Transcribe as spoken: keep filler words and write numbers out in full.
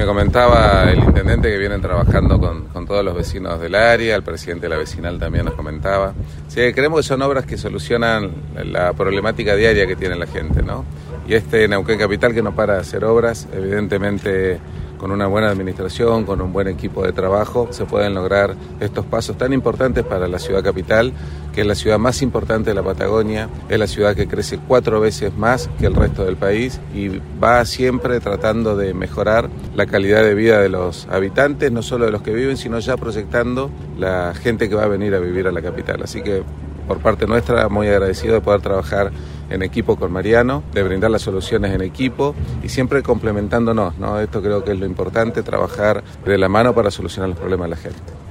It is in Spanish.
Me comentaba el intendente que vienen trabajando con, con todos los vecinos del área, el presidente de la vecinal también nos comentaba. Sí, creemos que son obras que solucionan la problemática diaria que tiene la gente, ¿no? Y este Neuquén Capital, que no para de hacer obras, evidentemente con una buena administración, con un buen equipo de trabajo, se pueden lograr estos pasos tan importantes para la ciudad capital, que es la ciudad más importante de la Patagonia, es la ciudad que crece cuatro veces más que el resto del país y va siempre tratando de mejorar la calidad de vida de los habitantes, no solo de los que viven, sino ya proyectando la gente que va a venir a vivir a la capital. Así que por parte nuestra, muy agradecido de poder trabajar en equipo con Mariano, de brindar las soluciones en equipo y siempre complementándonos, ¿no? Esto creo que es lo importante, trabajar de la mano para solucionar los problemas de la gente.